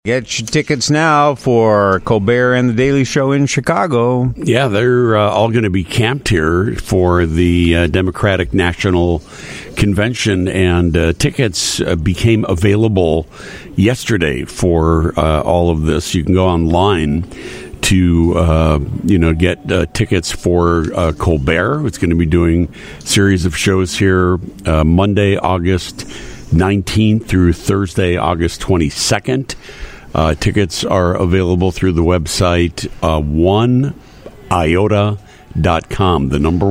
Get your tickets now for Colbert and the Daily Show in Chicago. Yeah, they're all going to be camped here for the Democratic National Convention, and tickets became available yesterday for all of this. You can go online to get tickets for Colbert. It's going to be doing a series of shows here Monday, August 19th through Thursday, August 22nd. Tickets are available through the website 1iota.com, the number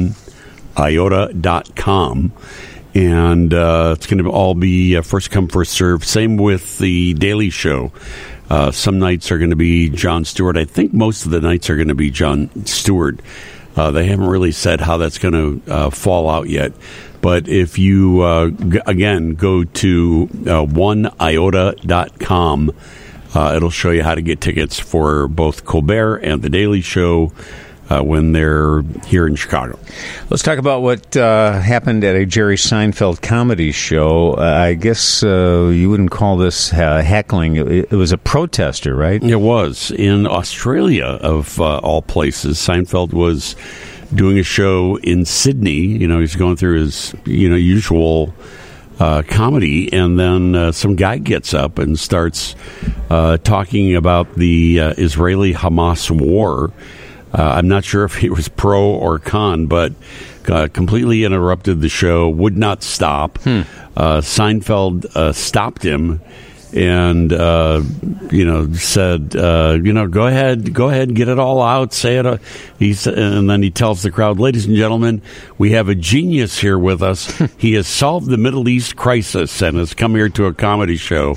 1iota.com. And it's going to all be first come, first serve. Same with the Daily Show. Some nights are going to be Jon Stewart. I think most of the nights are going to be Jon Stewart. They haven't really said how that's going to fall out yet. But if you, again, go to 1iota.com, it'll show you how to get tickets for both Colbert and The Daily Show when they're here in Chicago. Let's talk about what happened at a Jerry Seinfeld comedy show. I guess you wouldn't call this heckling. It was a protester, right? It was. In Australia, of all places, Seinfeld was doing a show in Sydney. You know, he's going through his usual comedy, and then some guy gets up and starts talking about the Israeli-Hamas war. I'm not sure if he was pro or con, but completely interrupted the show, would not stop. Seinfeld stopped him and said, go ahead, get it all out, say it. And then he tells the crowd, ladies and gentlemen, we have a genius here with us. He has solved the Middle East crisis and has come here to a comedy show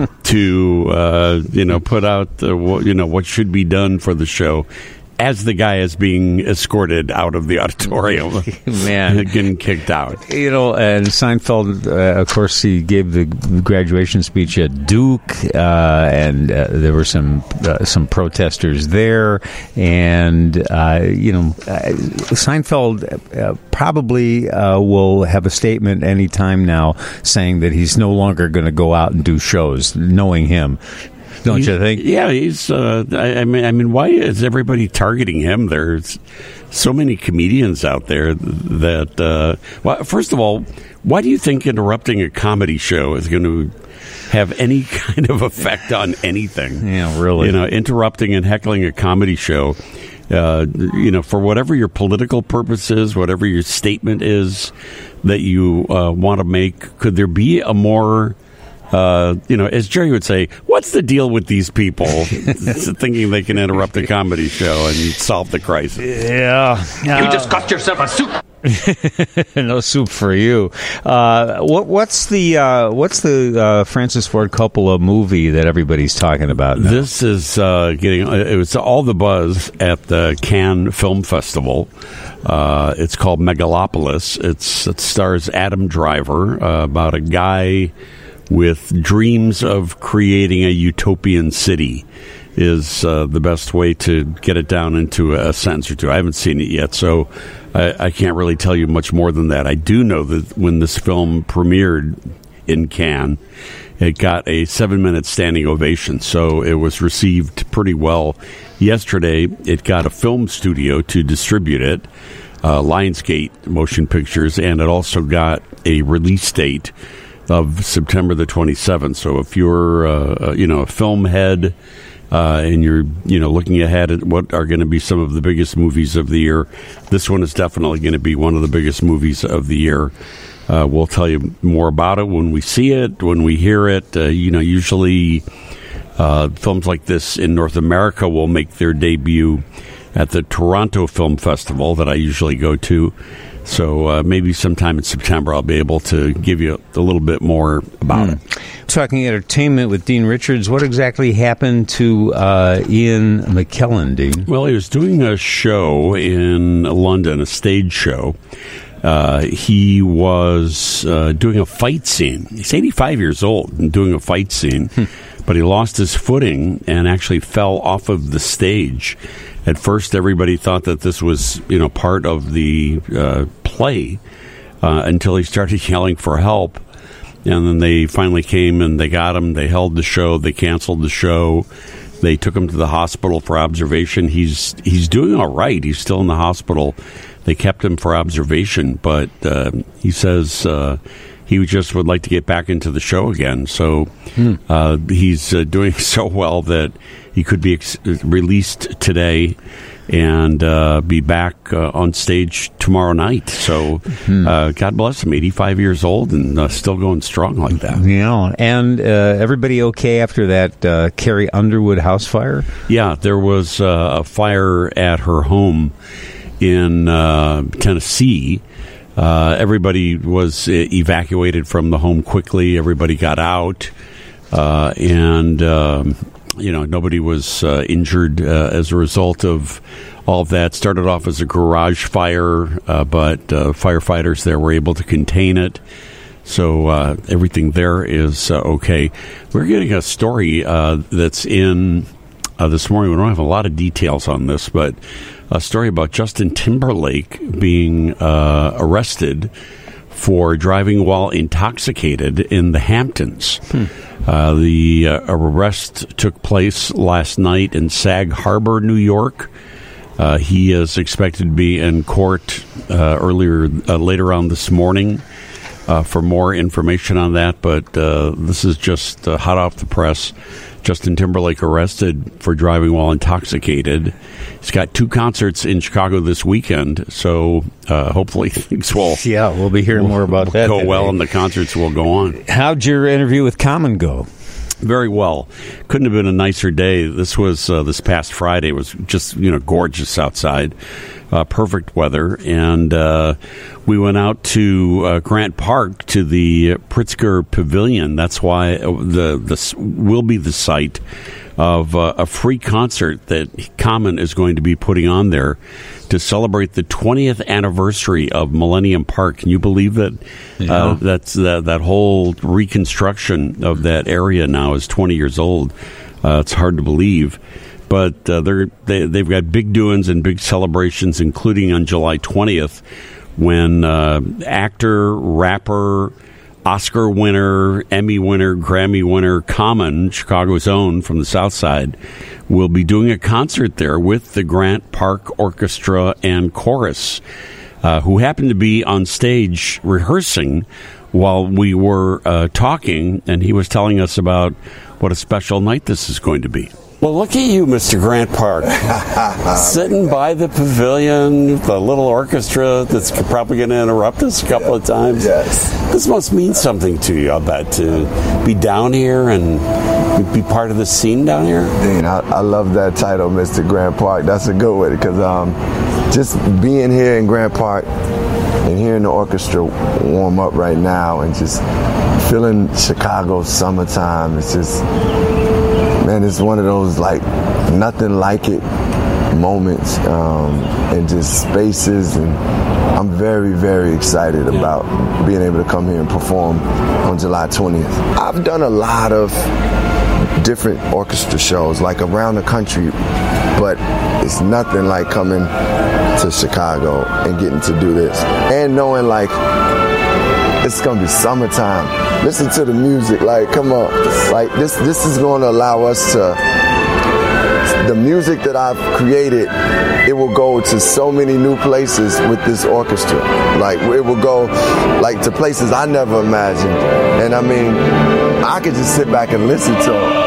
to put out what should be done for the show, as the guy is being escorted out of the auditorium. Man. Getting kicked out. And Seinfeld, of course, he gave the graduation speech at Duke, and there were some protesters there. And, Seinfeld probably will have a statement any time now saying that he's no longer going to go out and do shows, knowing him. Don't you think? Yeah, he's. I mean, why is everybody targeting him? There's so many comedians out there that. Well, first of all, why do you think interrupting a comedy show is going to have any kind of effect on anything? Yeah, really. Interrupting and heckling a comedy show. For whatever your political purpose is, whatever your statement is that you want to make, could there be a more as Jerry would say, what's the deal with these people thinking they can interrupt a comedy show and solve the crisis? Yeah. You just got yourself a soup. No soup for you. What's the Francis Ford Coppola movie that everybody's talking about now? This is it was all the buzz at the Cannes Film Festival. It's called Megalopolis. It stars Adam Driver, about a guy with dreams of creating a utopian city is the best way to get it down into a sentence or two. I haven't seen it yet, so I can't really tell you much more than that. I do know that when this film premiered in Cannes, it got a 7-minute standing ovation, so it was received pretty well. Yesterday, it got a film studio to distribute it, Lionsgate Motion Pictures, and it also got a release date of September the 27th. So if you're, a film head and you're, looking ahead at what are going to be some of the biggest movies of the year, this one is definitely going to be one of the biggest movies of the year. We'll tell you more about it when we see it, when we hear it. Usually films like this in North America will make their debut at the Toronto Film Festival that I usually go to. So maybe sometime in September I'll be able to give you a little bit more about it. Talking entertainment with Dean Richards, what exactly happened to Ian McKellen, Dean? Well, he was doing a show in London, a stage show. He was doing a fight scene. He's 85 years old and doing a fight scene, but he lost his footing and actually fell off of the stage. At first, everybody thought that this was, part of the play until he started yelling for help. And then they finally came and they got him. They held the show. They canceled the show. They took him to the hospital for observation. He's doing all right. He's still in the hospital. They kept him for observation, but he says he just would like to get back into the show again. So he's doing so well that he could be released today and be back on stage tomorrow night. So God bless him, 85 years old and still going strong like that. Yeah, and everybody okay after that Carrie Underwood house fire? Yeah, there was a fire at her home in Tennessee. Everybody was evacuated from the home quickly. Everybody got out, and nobody was injured as a result of all of that. Started off as a garage fire, but firefighters there were able to contain it. So everything there is okay. We're getting a story that's in this morning. We don't have a lot of details on this, but a story about Justin Timberlake being arrested for driving while intoxicated in the Hamptons. The arrest took place last night in Sag Harbor, New York. He is expected to be in court later on this morning for more information on that. But this is just hot off the press. Justin Timberlake arrested for driving while intoxicated. He's got 2 concerts in Chicago this weekend, so hopefully things will. Yeah, we'll be hearing more about that. Go well, and the concerts will go on. How'd your interview with Common go? Very well. Couldn't have been a nicer day. This was this past Friday. It was just gorgeous outside, perfect weather, and we went out to Grant Park to the Pritzker Pavilion. That's why this will be the site of a free concert that Common is going to be putting on there to celebrate the 20th anniversary of Millennium Park. Can you believe that? Yeah. That whole reconstruction of that area now is 20 years old. It's hard to believe. But they've got big doings and big celebrations, including on July 20th, when actor, rapper, Oscar winner, Emmy winner, Grammy winner, Common, Chicago's own from the South Side, will be doing a concert there with the Grant Park Orchestra and Chorus, who happened to be on stage rehearsing while we were talking, and he was telling us about what a special night this is going to be. Well, look at you, Mr. Grant Park, sitting by the pavilion, the little orchestra that's probably going to interrupt us a couple of times. Yes. This must mean something to you, I'll bet, to be down here and be part of the scene down here. Dean, I love that title, Mr. Grant Park. That's a good one, because just being here in Grant Park and hearing the orchestra warm up right now and just feeling Chicago's summertime, it's just... Man, it's one of those, nothing like it moments and just spaces. And I'm very, very excited about being able to come here and perform on July 20th. I've done a lot of different orchestra shows, around the country, but it's nothing like coming to Chicago and getting to do this. And knowing, it's going to be summertime. Listen to the music. Come on. This is going to allow us to... The music that I've created, it will go to so many new places with this orchestra. It will go, to places I never imagined. And, I could just sit back and listen to them.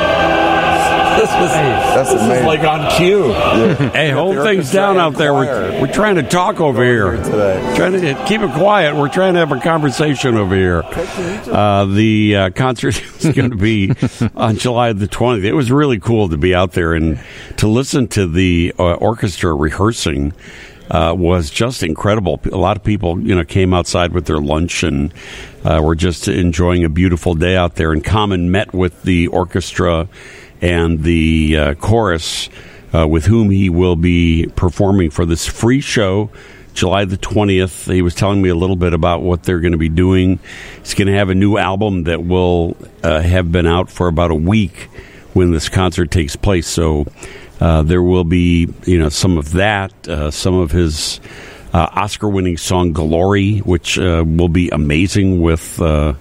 That's amazing. This is like on cue. Yeah. Hey, hold things down out there. We're trying to talk over here. Trying to keep it quiet. We're trying to have a conversation over here. The concert is going to be on July the 20th. It was really cool to be out there and to listen to the orchestra rehearsing. Was just incredible. A lot of people, came outside with their lunch and were just enjoying a beautiful day out there. And Common met with the orchestra and the chorus with whom he will be performing for this free show, July the 20th. He was telling me a little bit about what they're going to be doing. He's going to have a new album that will have been out for about a week when this concert takes place. So there will be, some of that, some of his Oscar-winning song "Glory," which will be amazing with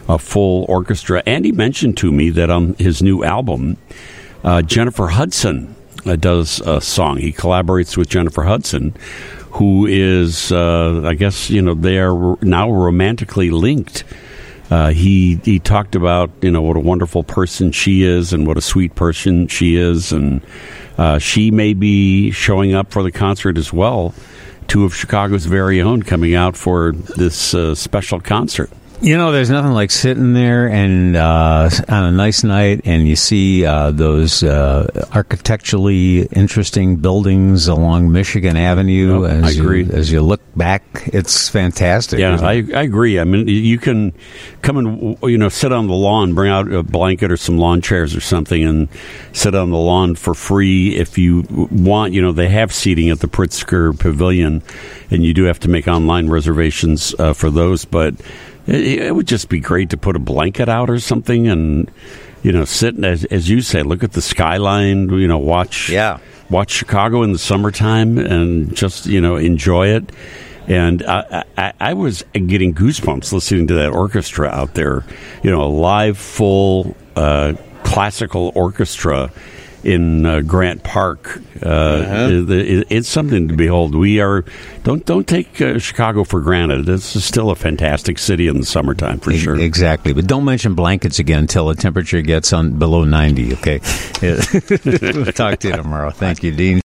a full orchestra. And he mentioned to me that on his new album, Jennifer Hudson does a song. He collaborates with Jennifer Hudson, who is, I guess, they are now romantically linked. He talked about, what a wonderful person she is and what a sweet person she is. And she may be showing up for the concert as well. Two of Chicago's very own coming out for this special concert. There's nothing like sitting there and on a nice night and you see those architecturally interesting buildings along Michigan Avenue. I agree. As you look back, it's fantastic. Yeah, I agree. I mean, you can come and, sit on the lawn, bring out a blanket or some lawn chairs or something and sit on the lawn for free if you want. They have seating at the Pritzker Pavilion, and you do have to make online reservations for those, but it would just be great to put a blanket out or something and, sit, as you say, look at the skyline, watch Chicago in the summertime and just, enjoy it. And I was getting goosebumps listening to that orchestra out there, a live, full classical orchestra in Grant Park. It's something to behold. Don't take Chicago for granted. This is still a fantastic city in the summertime for sure. Exactly, but don't mention blankets again until the temperature gets below 90. Okay, we'll talk to you tomorrow. Thank you, Dean.